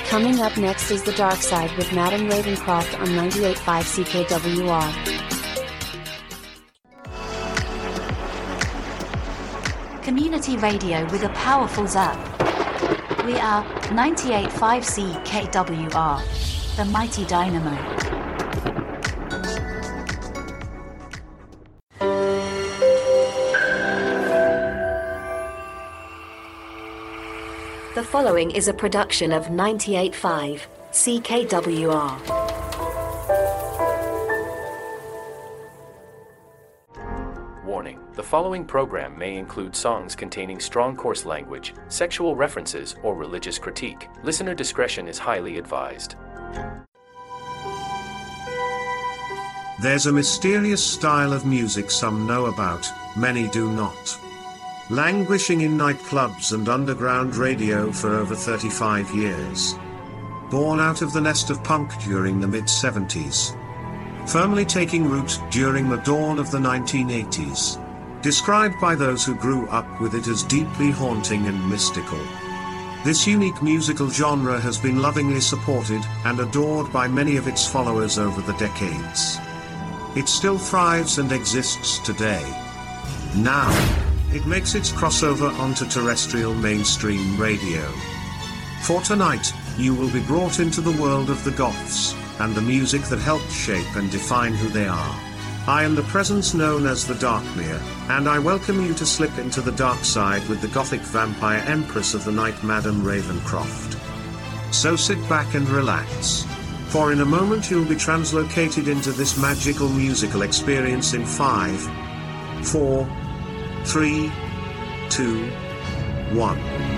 Coming up next is The Dark Side with Madam Ravencroft on 98.5 CKWR. Community radio with a powerful zap. We are 98.5 CKWR, the mighty dynamo. The following is a production of 98.5 CKWR. Warning: the following program may include songs containing strong coarse language, sexual references, or religious critique. Listener discretion is highly advised. There's a mysterious style of music some know about, many do not. Languishing in nightclubs and underground radio for over 35 years. Born out of the nest of punk during the mid-70s. Firmly taking root during the dawn of the 1980s. Described by those who grew up with it as deeply haunting and mystical. This unique musical genre has been lovingly supported and adored by many of its followers over the decades. It still thrives and exists today. Now, it makes its crossover onto terrestrial mainstream radio. For tonight, you will be brought into the world of the Goths, and the music that helped shape and define who they are. I am the presence known as the Darkmere, and I welcome you to slip into the dark side with the Gothic vampire empress of the night, Madam Ravencroft. So sit back and relax. For in a moment you'll be translocated into this magical musical experience in 5, 4, 3, 2, 1.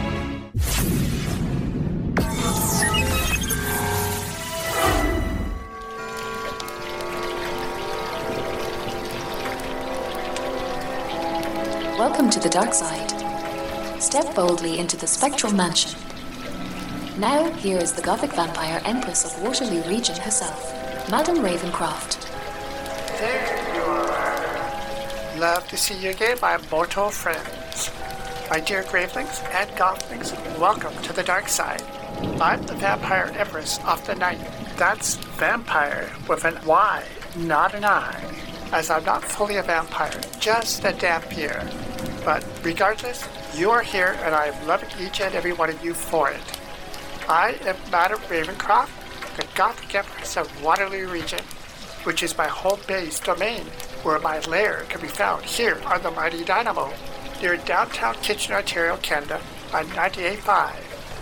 Welcome to the dark side. Step boldly into the spectral mansion. Now, here is the Gothic vampire empress of Waterloo region herself, Madam Ravencroft. There you are. Love to see you again, my mortal friends. My dear Gravelings and Gothlings, welcome to the dark side. I'm the vampire empress of the night. That's vampire with an Y, not an I, as I'm not fully a vampire, just a dampier. But regardless, you are here and I am loving each and every one of you for it. I am Madam Ravencroft, the Gothic Empress of Waterloo region, which is my home base domain, where my lair can be found here on the mighty Dynamo, near downtown Kitchener, Ontario, Canada, on 98.5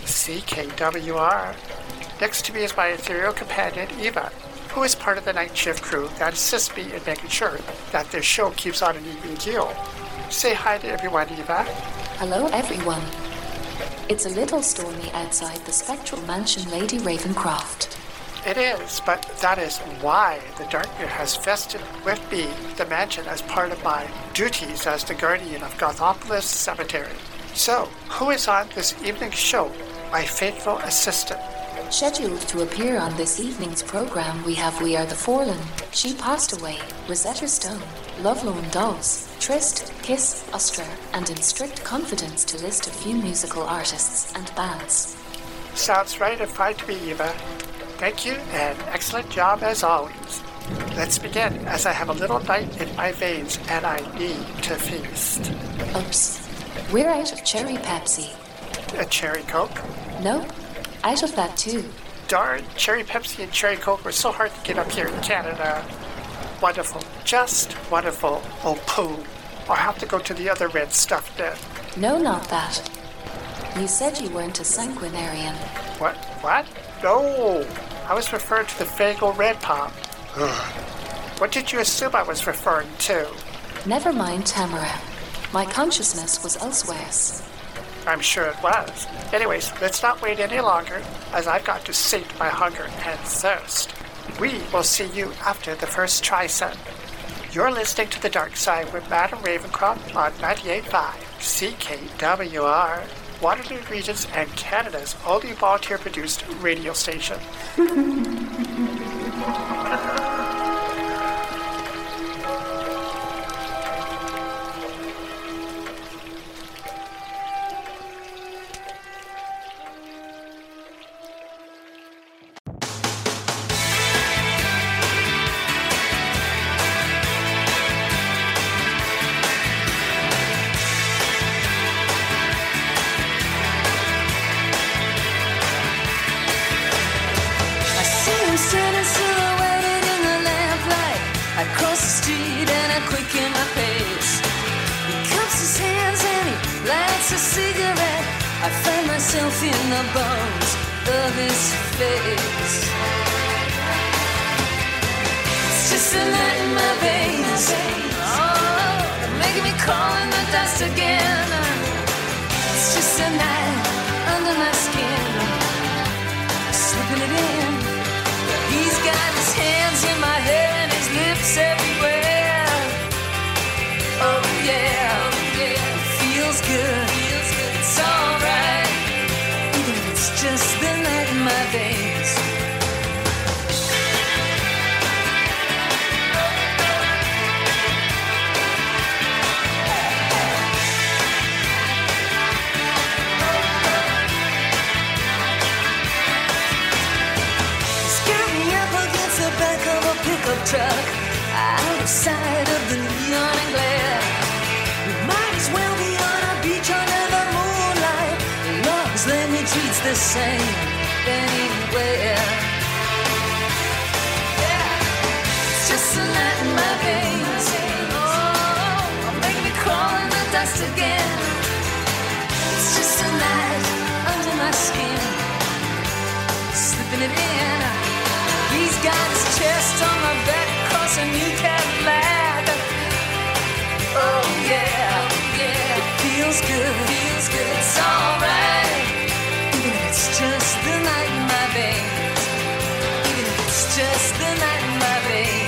CKWR. Next to me is my ethereal companion, Eva, who is part of the night shift crew that assists me in making sure that this show keeps on an even keel. Say hi to everyone, Eva. Hello, everyone. It's a little stormy outside the spectral mansion, Lady Ravencroft. It is, but that is why the Darkmere has vested with me the mansion as part of my duties as the guardian of Gothopolis Cemetery. So, who is on this evening's show? My faithful assistant. Scheduled to appear on this evening's program, we have We Are the Fallen, She Passed Away, Rosetta Stone, Lovelorn Doves, Trist, Kiss, Ustra, and in strict confidence to list a few musical artists and bands. Sounds right and fine to me, Eva. Thank you, and excellent job as always. Let's begin, as I have a little night in my veins and I need to feast. Oops. We're out of cherry Pepsi. A cherry Coke? Nope. Out of that too. Darn, cherry Pepsi and cherry Coke were so hard to get up here in Canada. Wonderful. Just wonderful. Oh, poo. I'll have to go to the other red stuff then. No, not that. You said you weren't a sanguinarian. What? No. I was referring to the Faygo Red Pop. What did you assume I was referring to? Never mind, Tamara. My consciousness was elsewhere. I'm sure it was. Anyways, let's not wait any longer, as I've got to sate my hunger and thirst. We will see you after the first try-sun. You're listening to The Dark Side with Madam Ravencroft on 98.5 CKWR, Waterloo Regions and Canada's only volunteer-produced radio station. standing silhouetted in the lamplight. I cross the street and I quicken my pace. He cups his hands and he lights a cigarette. I find myself in the bones of his face. It's just a night in my veins. Oh, making me crawl in the dust again. It's just a night under my skin, slipping it in. He's got his hands in my hair and his lips everywhere. Oh yeah, it feels good. It's alright, even if it's just the night in my veins. Pickup truck out of sight of the neon and glare. We might as well be on a beach under the moonlight. Love's language treats the same anywhere. Yeah, it's just a night in my veins. Oh, make me crawl in the dust again. It's just a night under my skin, slipping it in. He's got his chest on my back across a new Cadillac. Oh yeah, it feels good, it's alright. Even if it's just the night in my veins. Even if it's just the night in my veins.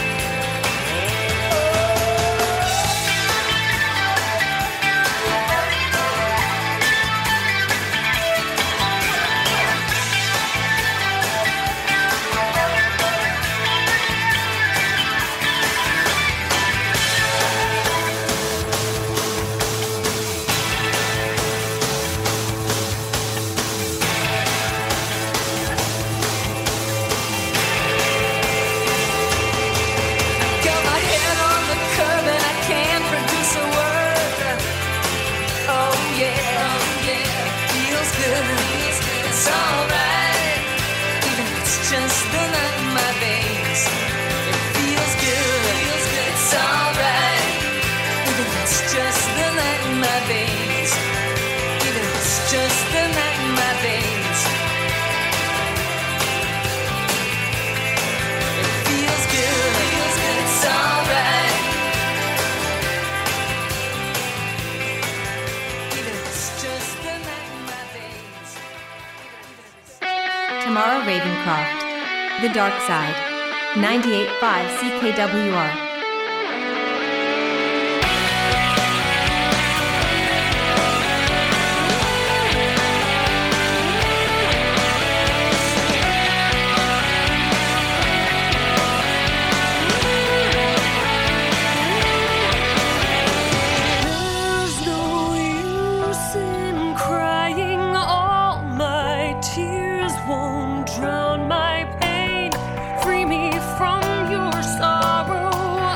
Tamara Ravencroft, The Dark Side, 98.5 CKWR. Drown my pain, free me from your sorrow.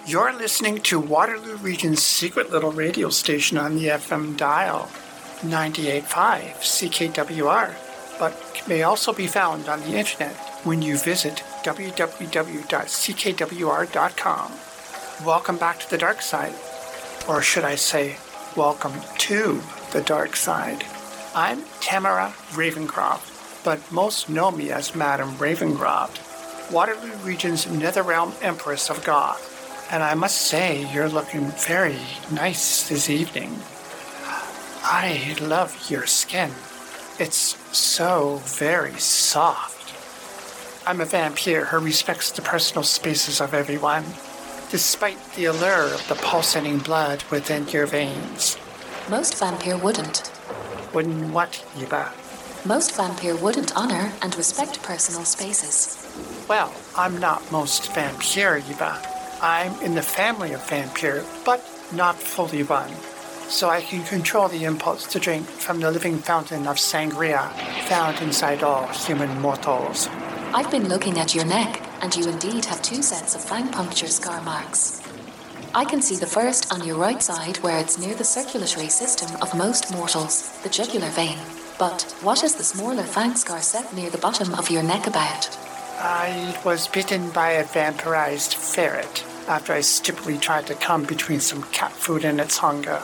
You're listening to Waterloo Region's secret little radio station on the FM dial, 98.5 CKWR, but may also be found on the internet when you visit www.ckwr.com. Welcome back to the dark side, or should I say, welcome to the dark side. I'm Tamara Ravencroft, but most know me as Madame Ravencroft, Waterloo Region's Netherrealm Empress of Goth. And I must say, you're looking very nice this evening. I love your skin. It's so very soft. I'm a vampire who respects the personal spaces of everyone, despite the allure of the pulsating blood within your veins. Most vampire wouldn't. Wouldn't what, Eva? Most vampire wouldn't honor and respect personal spaces. Well, I'm not most vampire, Eva. I'm in the family of vampire, but not fully one. So I can control the impulse to drink from the living fountain of sangria found inside all human mortals. I've been looking at your neck, and you indeed have 2 sets of fang puncture scar marks. I can see the first on your right side where it's near the circulatory system of most mortals, the jugular vein. But what is the smaller fang scar set near the bottom of your neck about? I was bitten by a vampirized ferret after I stupidly tried to come between some cat food and its hunger.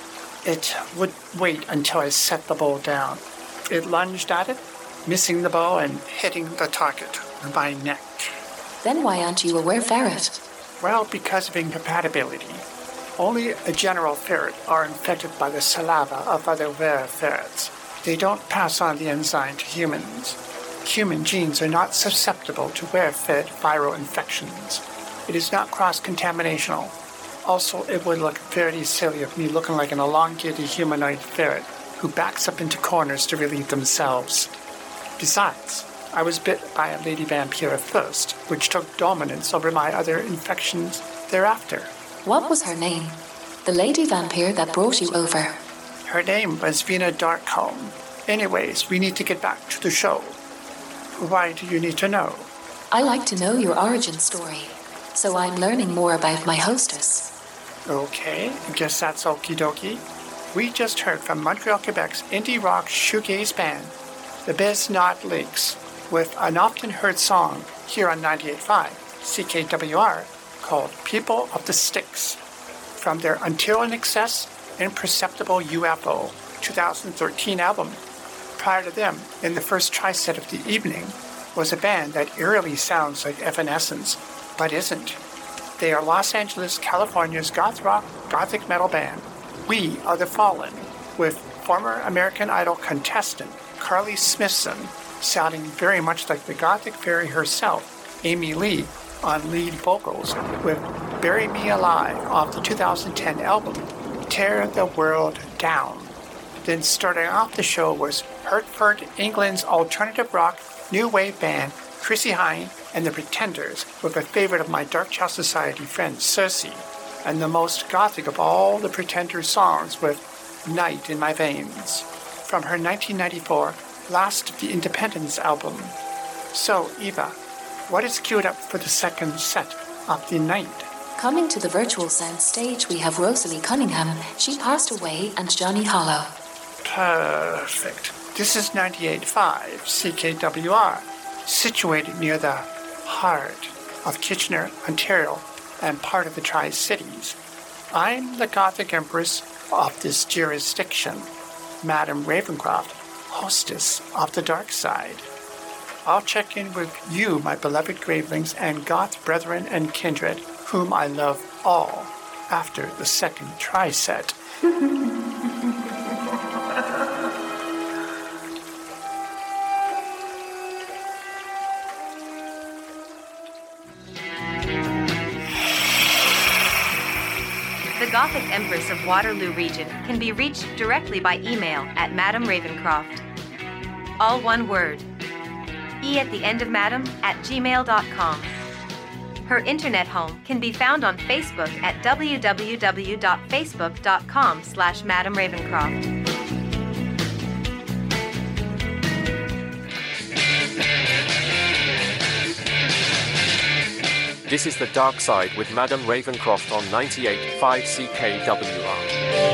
It would wait until I set the bowl down. It lunged at it, missing the bow and hitting the target, my neck. Then why aren't you a were-ferret? Well, because of incompatibility. Only a general ferret are infected by the saliva of other were-ferrets. They don't pass on the enzyme to humans. Human genes are not susceptible to were-fed viral infections. It is not cross-contaminational. Also, it would look very silly of me looking like an elongated humanoid ferret who backs up into corners to relieve themselves. Besides, I was bit by a lady vampire first, which took dominance over my other infections thereafter. What was her name? The lady vampire that brought you over. Her name was Vina Darkholm. Anyways, we need to get back to the show. Why do you need to know? I like to know your origin story, so I'm learning more about my hostess. Okay, I guess that's okie dokie. We just heard from Montreal, Quebec's indie rock shoegaze band, the Bez Not Lakes, with an often heard song here on 98.5 CKWR called People of the Sticks, from their Until in Excess Imperceptible UFO 2013 album. Prior to them, in the first tri-set of the evening, was a band that eerily sounds like Evanescence, but isn't. They are Los Angeles, California's goth rock, gothic metal band, We Are the Fallen, with former American Idol contestant Carly Smithson sounding very much like the gothic fairy herself, Amy Lee, on lead vocals, with Bury Me Alive off the 2010 album Tear the World Down. Then starting off the show was Hertford, England's alternative rock new wave band Chrissie Hynde and the Pretenders, with a favorite of my Dark Child Society friend Cersei, and the most gothic of all the Pretenders songs with Night in My Veins, from her 1994 Last of the Independents album. So, Eva, what is queued up for the second set of the night? Coming to the virtual sound stage, we have Rosalie Cunningham, She Passed Away, and Johnny Hollow. Perfect. This is 98.5 CKWR, situated near the heart of Kitchener, Ontario, and part of the Tri-Cities. I'm the Gothic Empress of this jurisdiction, Madame Ravencroft, hostess of the dark side. I'll check in with you, my beloved Gravelings and Goth brethren and kindred, whom I love all, after the second tri-set. The Gothic Empress of Waterloo Region can be reached directly by email at Madame Ravencroft. All one word. E at the end of Madame at gmail.com. Her internet home can be found on Facebook at www.facebook.com/Madame Ravencroft. This is The Dark Side with Madam Ravencroft on 98.5 CKWR.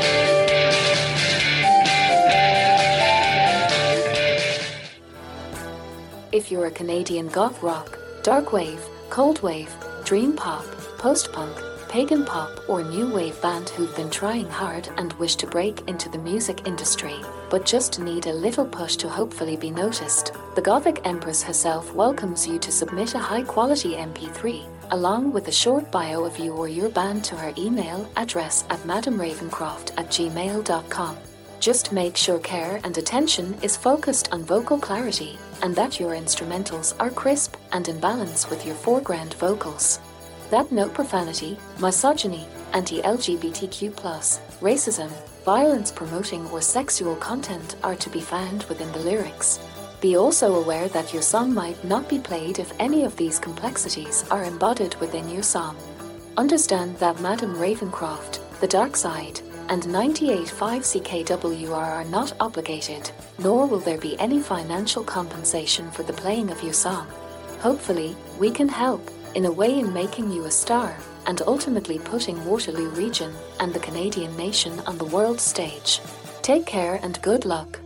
If you're a Canadian goth rock, dark wave, cold wave, dream pop, post-punk, pagan pop or new wave band who've been trying hard and wish to break into the music industry, but just need a little push to hopefully be noticed, the Gothic Empress herself welcomes you to submit a high-quality MP3, along with a short bio of you or your band to her email address at madamravencroft@gmail.com. Just make sure care and attention is focused on vocal clarity, and that your instrumentals are crisp and in balance with your foreground vocals. That no profanity, misogyny, anti-LGBTQ+, racism, violence promoting or sexual content are to be found within the lyrics. Be also aware that your song might not be played if any of these complexities are embodied within your song. Understand that Madam Ravencroft, The Dark Side, and 98.5 CKWR are not obligated, nor will there be any financial compensation for the playing of your song. Hopefully, we can help in a way in making you a star and ultimately putting Waterloo Region and the Canadian nation on the world stage. Take care and good luck.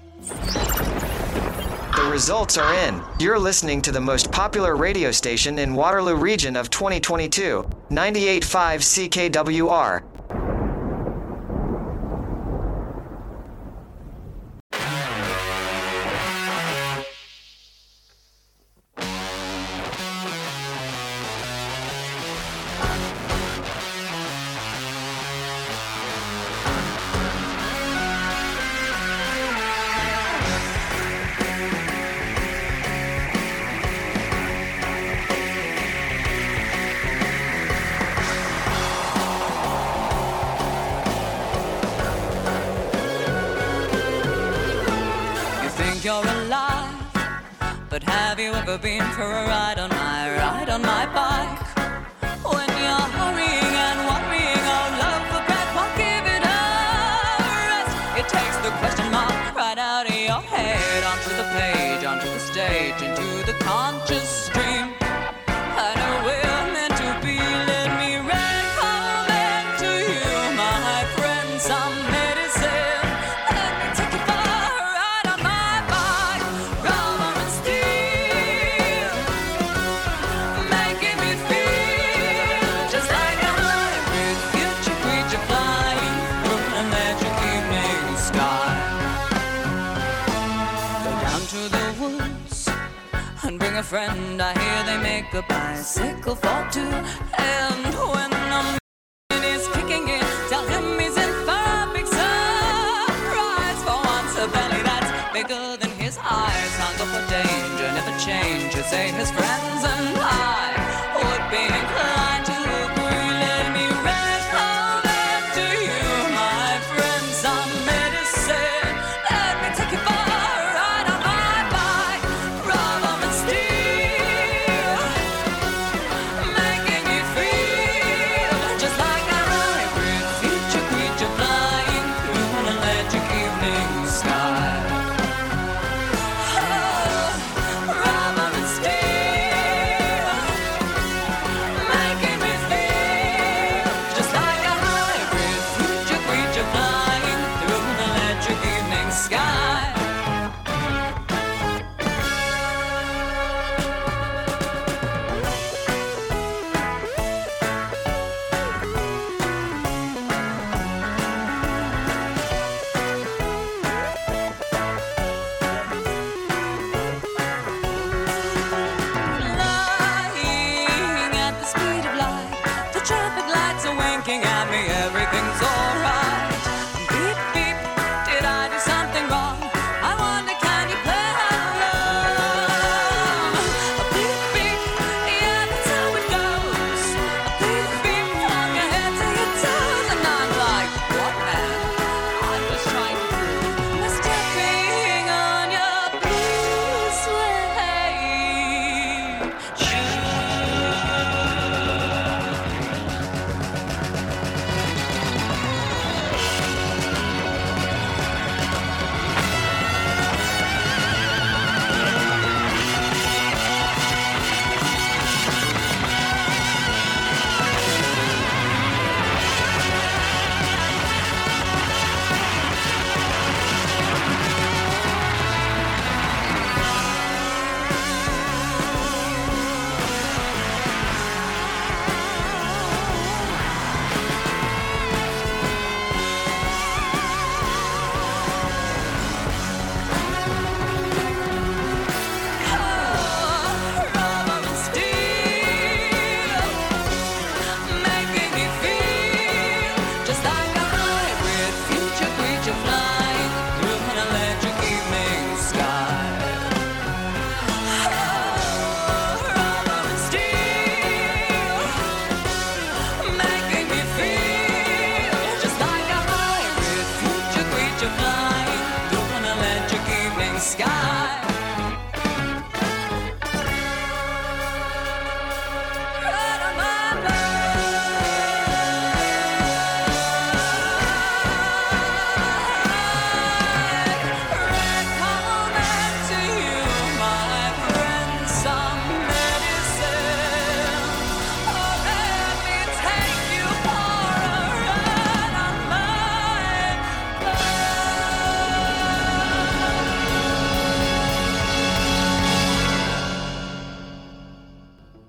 The results are in. You're listening to the most popular radio station in Waterloo Region of 2022, 98.5 CKWR. You're alive, but have you ever been for a ride on my bike? When you're hurrying and worrying, oh love for breath, won't give it a rest. It takes the question mark right out of your head, onto the page, onto the stage, into the conscious stream. I know we're meant to be, let me recommend to you, my friend, some medicine. Let me take you for a ride on my bike, rubber and steel, making me feel just like I'm running with future creature flying through an electric evening sky. Go down to the woods and bring a friend. I hear they make a bicycle for two. And when the man is kicking in, tell him he's in for a big surprise. For once a belly that's bigger than his eyes, hunger for danger, never change. You say his friends and I would be inclined to agree. Let me recommend to you, my friend, some medicine. Let me take you for a ride on my bike, rubber and steel, making me feel just like I'm running with future creature flying through an electric evening sky. Oh, rubber and steel.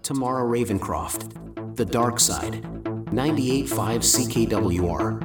Tamara Ravencroft. The Dark Side. 98.5 CKWR.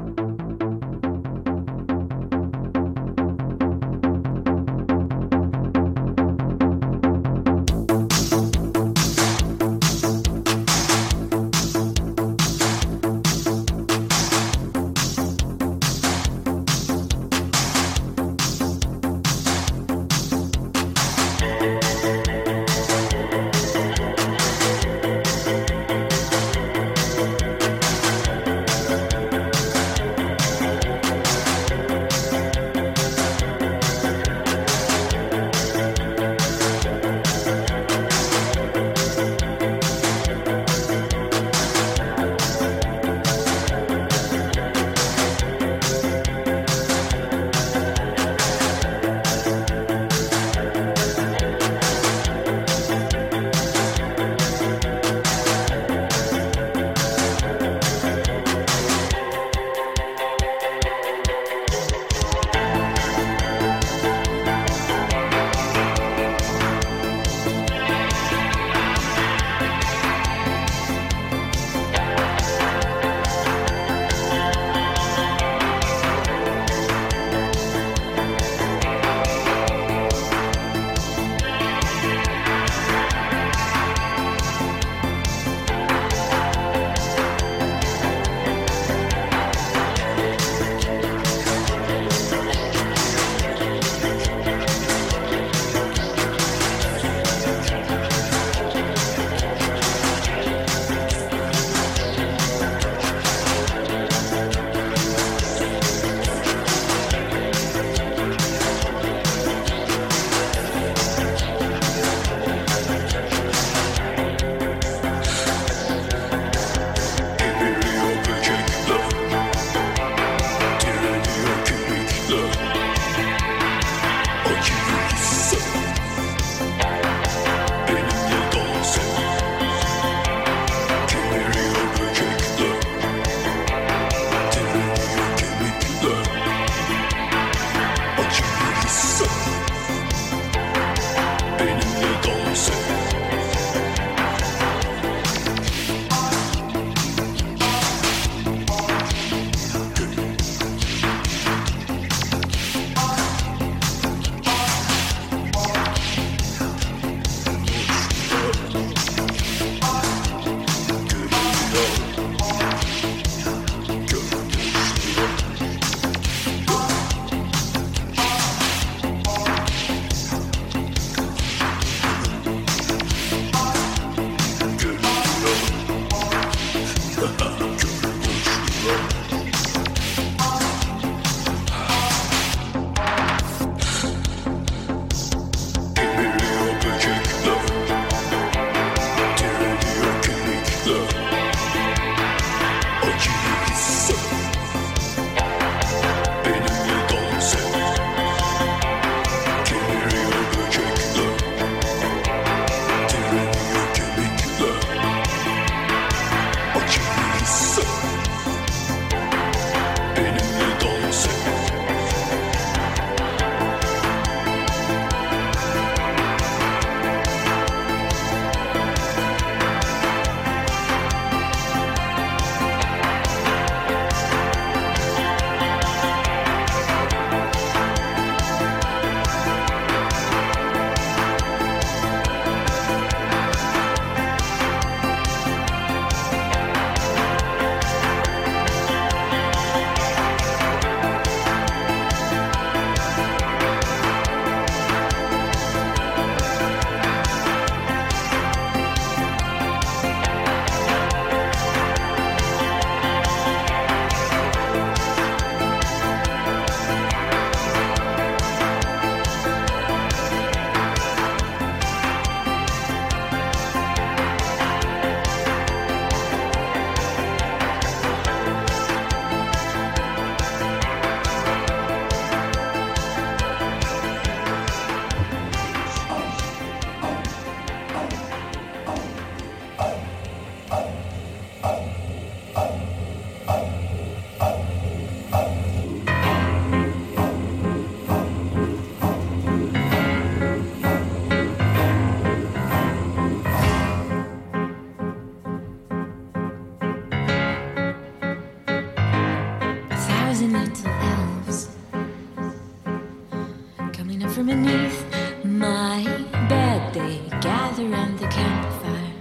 from beneath my bed, they gather round the campfire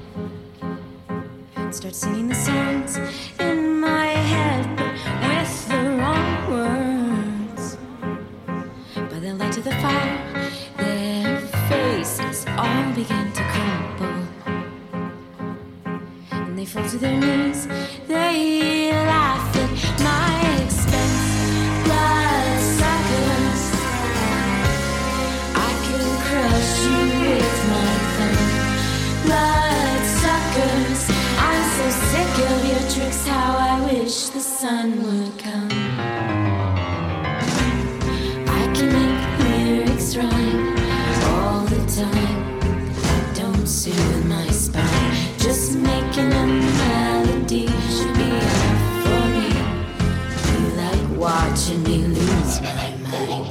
and start singing the songs in my head, but with the wrong words. By the light of the fire, their faces all begin to crumble, and they fall to their knees. They laugh at my expense. Bloodsuckers, I could crush you with my thumb. Bloodsuckers, I'm so sick of your tricks. How I wish the sun would come. I can make lyrics rhyme all the time. Don't soothe my spine. Just making a melody should be enough for me. You like watching me lose my mind.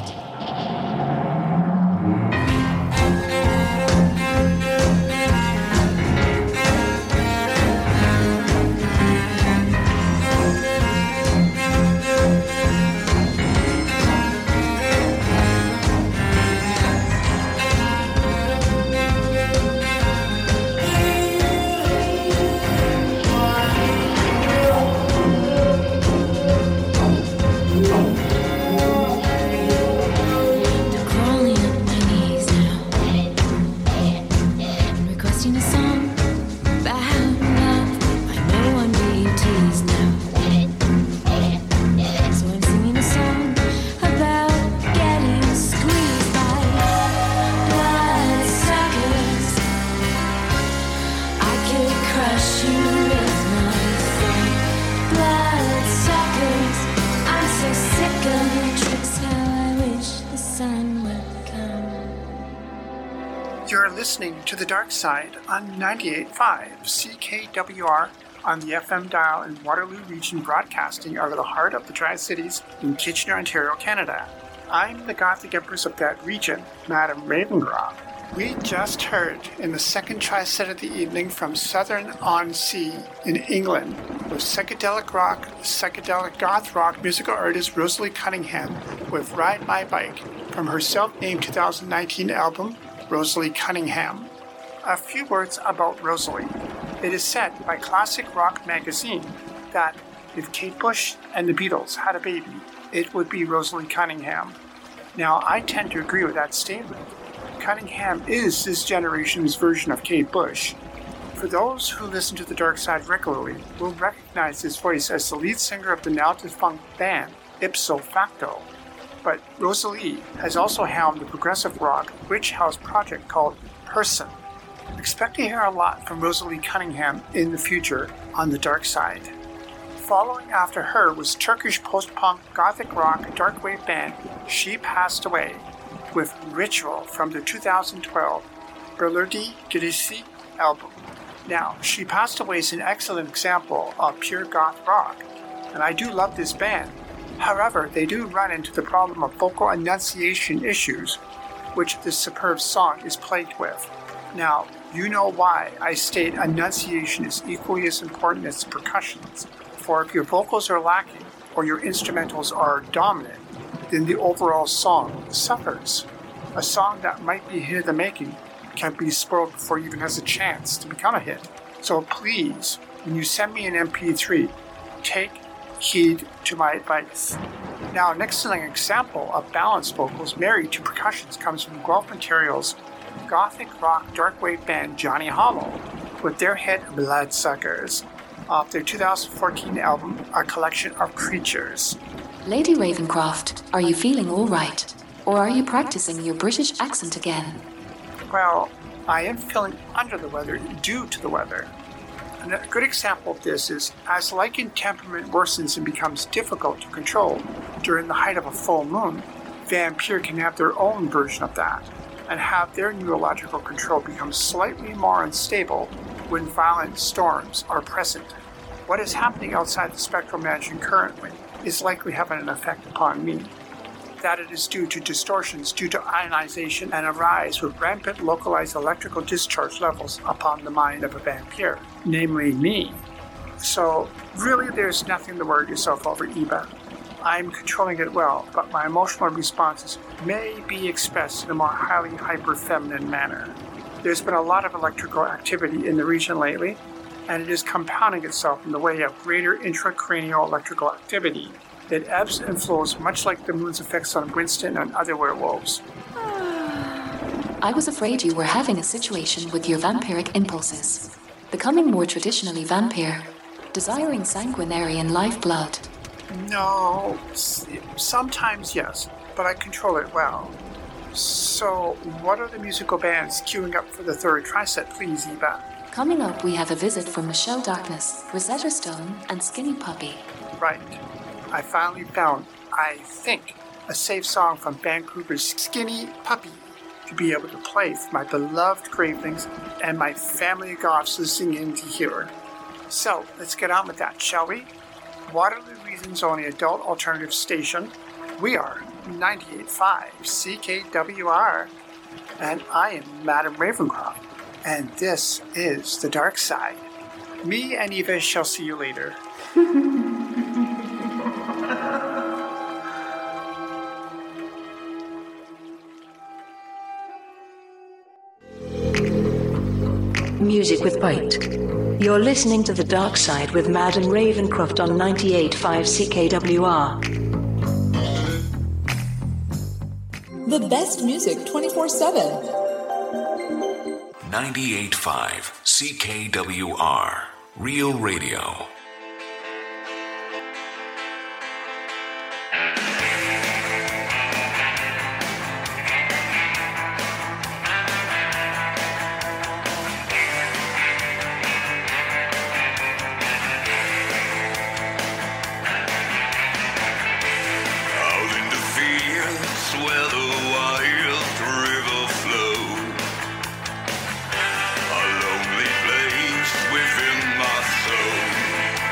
Listening to The Dark Side on 98.5 CKWR on the FM dial in Waterloo Region, broadcasting out of the heart of the Tri-Cities in Kitchener, Ontario, Canada. I'm the Gothic Empress of that region, Madam Ravencroft. We just heard in the second Tri-Set of the evening from Southern-on-Sea in England with psychedelic rock, psychedelic goth rock musical artist Rosalie Cunningham with Ride My Bike from her self-named 2019 album, Rosalie Cunningham. A few words about Rosalie. It is said by Classic Rock magazine that if Kate Bush and the Beatles had a baby, it would be Rosalie Cunningham. Now, I tend to agree with that statement. Cunningham is this generation's version of Kate Bush. For those who listen to The Dark Side regularly, will recognize his voice as the lead singer of the now-defunct band, Ipso Facto. But Rosalie has also helmed the progressive rock witch house project called Person. Expect to hear a lot from Rosalie Cunningham in the future on The Dark Side. Following after her was Turkish post-punk gothic rock dark wave band She Passed Away with Ritual from the 2012 Belirdi Girisi album. Now, She Passed Away is an excellent example of pure goth rock, and I do love this band. However, they do run into the problem of vocal enunciation issues, which this superb song is plagued with. Now, you know why I state enunciation is equally as important as the percussions, for if your vocals are lacking or your instrumentals are dominant, then the overall song suffers. A song that might be a hit in the making can be spoiled before it even has a chance to become a hit. So please, when you send me an MP3, take heed to my advice. Now, an excellent example of balanced vocals married to percussions comes from Guelph, Ontario's gothic rock dark wave band Johnny Hollow with their hit Bloodsuckers off their 2014 album A Collection of Creatures. Lady Ravencroft, are you feeling all right? Or are you practicing your British accent again? Well, I am feeling under the weather due to the weather. And a good example of this is as lichen temperament worsens and becomes difficult to control during the height of a full moon, Vampire can have their own version of that and have their neurological control become slightly more unstable when violent storms are present. What is happening outside the spectral mansion currently is likely having an effect upon me. That it is due to distortions due to ionization and a rise with rampant localized electrical discharge levels upon the mind of a vampire, namely me. So really there's nothing to worry yourself over, Eva. I'm controlling it well, but my emotional responses may be expressed in a more highly hyper-feminine manner. There's been a lot of electrical activity in the region lately, and it is compounding itself in the way of greater intracranial electrical activity that ebbs and flows much like the moon's effects on Winston and other werewolves. I was afraid you were having a situation with your vampiric impulses, becoming more traditionally vampire, desiring sanguinarian lifeblood. No, sometimes yes, but I control it well. So, what are the musical bands queuing up for the third tri-set, please, Eva? Coming up, we have a visit from Michelle Darkness, Rosetta Stone, and Skinny Puppy. Right. I finally found, I think, a safe song from Vancouver's Skinny Puppy to be able to play for my beloved Gravelings and my family of goths listening in to hear. So, let's get on with that, shall we? Waterloo Region's only adult alternative station. We are 98.5 CKWR, and I am Madam Ravencroft, and this is The Dark Side. Me and Eva shall see you later. Music with bite. You're listening to The Dark Side with Madam Ravencroft on 98.5 CKWR. The best music 24/7. 98.5 CKWR. Real Radio. Within my soul.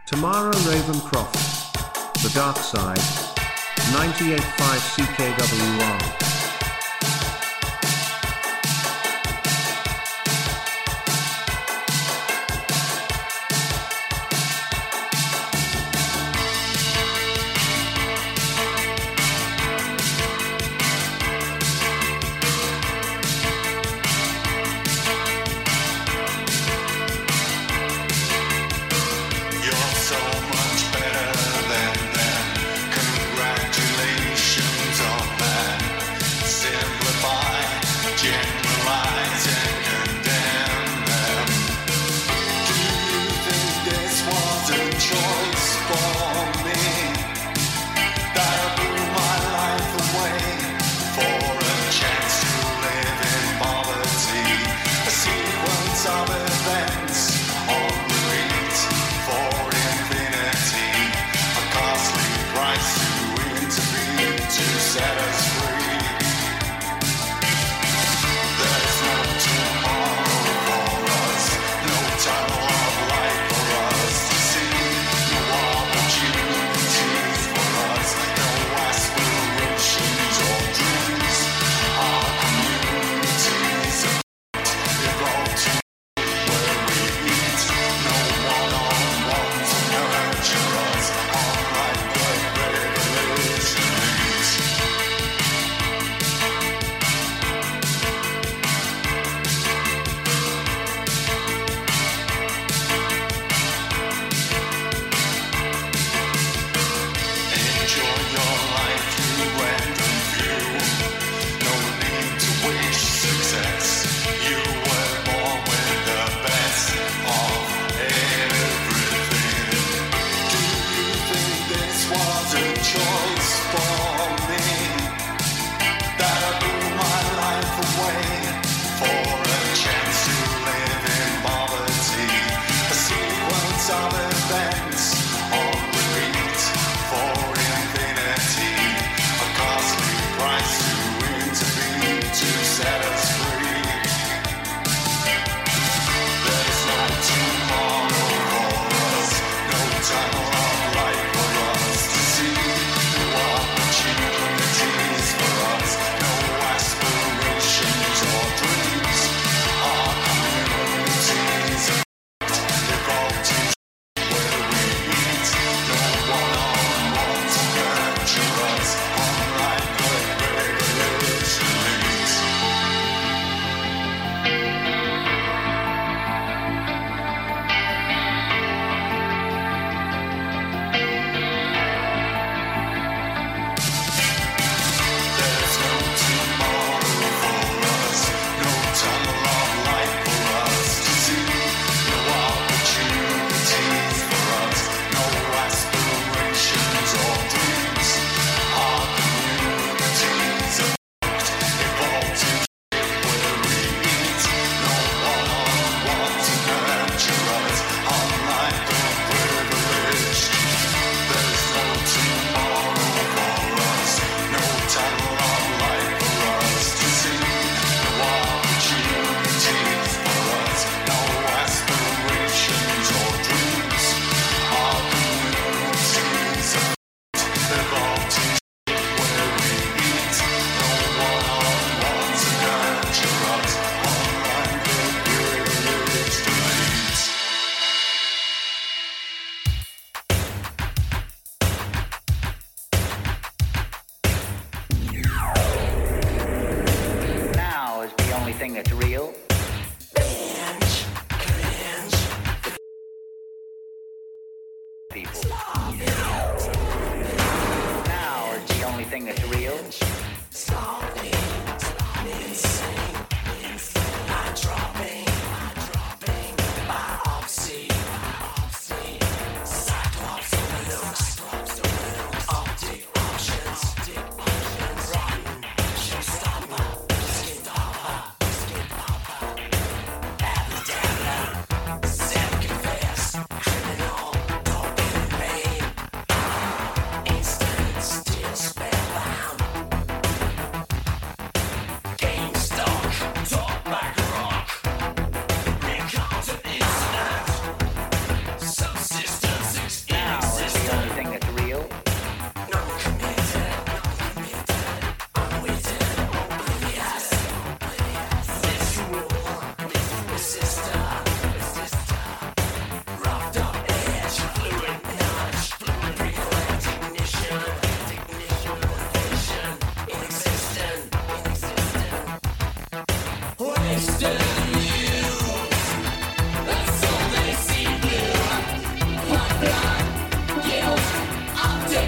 Tamara Ravencroft. The Dark Side. 98.5 CKWR.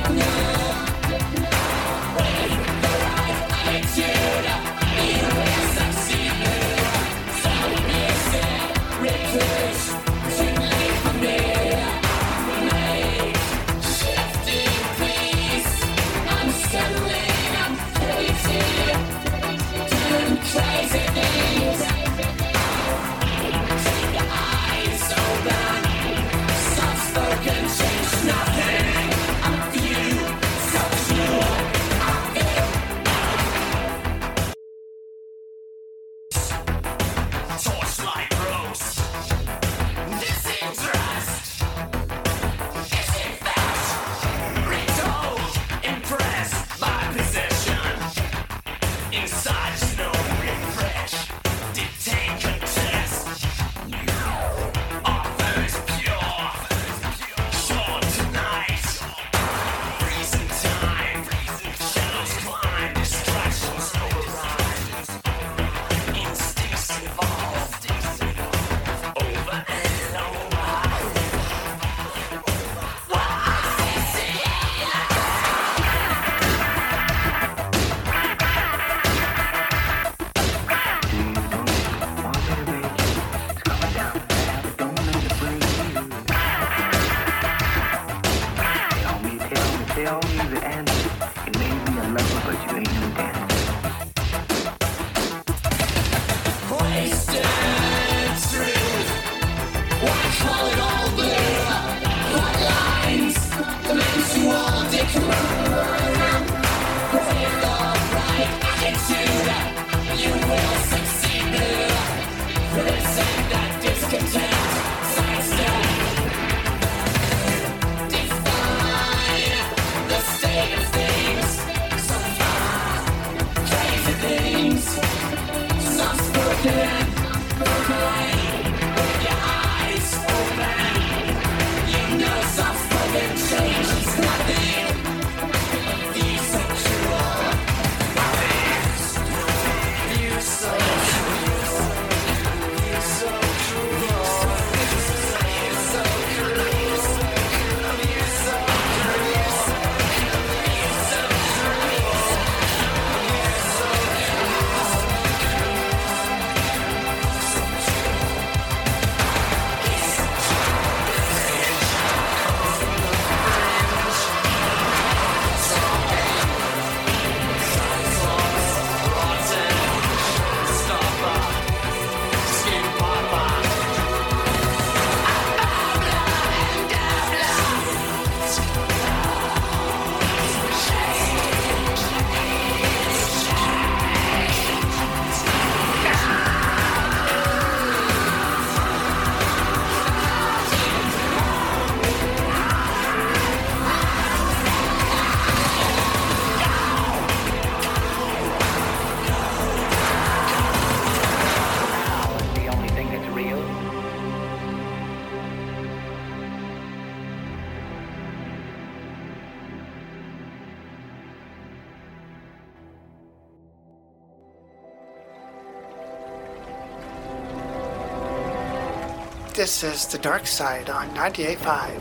This is The Dark Side on 98.5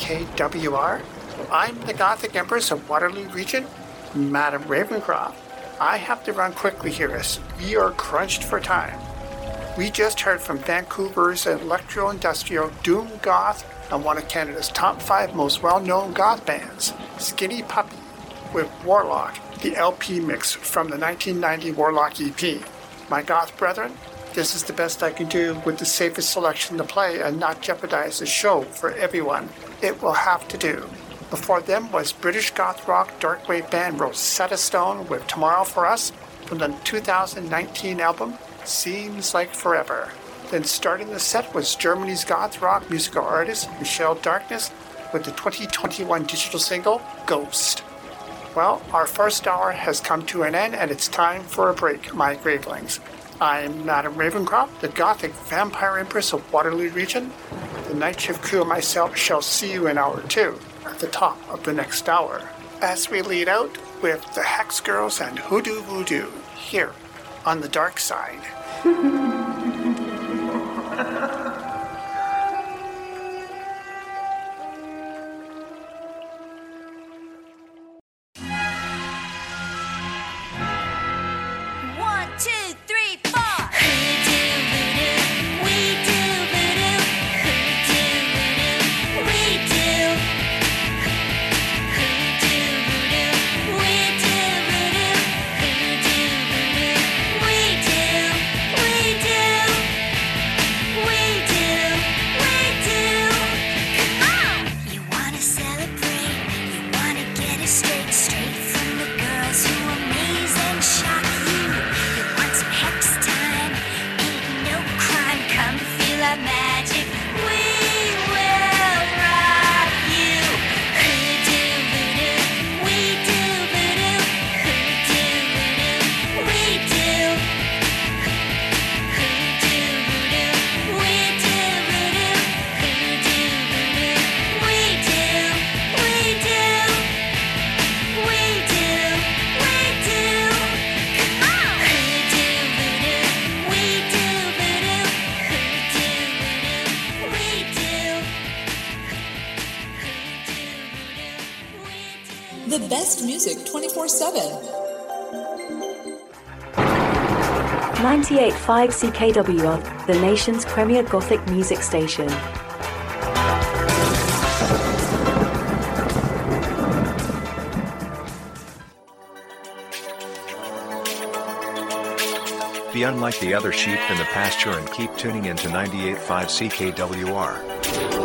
CKWR. I'm the Gothic Empress of Waterloo Region, Madam Ravencroft. I have to run quickly here as we are crunched for time. We just heard from Vancouver's electro-industrial doom goth and one of Canada's top 5 most well-known goth bands, Skinny Puppy, with Warlock, the LP mix from the 1990 Warlock EP. My goth brethren, this is the best I can do with the safest selection to play and not jeopardize the show for everyone. It will have to do. Before them was British goth rock darkwave band Rosetta Stone with Tomorrow for Us from the 2019 album Seems Like Forever. Then starting the set was Germany's goth rock musical artist Michelle Darkness with the 2021 digital single Ghost. Well, our first hour has come to an end and it's time for a break, my gravelings. I'm Madam Ravencroft, the Gothic Vampire Empress of Waterloo Region. The night shift crew and myself shall see you in hour 2 at the top of the next hour, as we lead out with the Hex Girls and Hoodoo Voodoo here on the Dark Side. mistake straight from the girls who amaze and shock you. You want some hex time? Ain't no crime. Come feel our magic. We will rock you. Hoodoo voodoo, we do voodoo. Hoodoo voodoo, we do. Hoodoo voodoo, we do voodoo. Hoodoo voodoo, we do. We do. We do. We do. Come on. Hoodoo voodoo, we do voodoo. Hoodoo voodoo, we do. The best music 24/7. 98.5 CKWR, the nation's premier Gothic music station. Be unlike the other sheep in the pasture and keep tuning into 98.5 CKWR.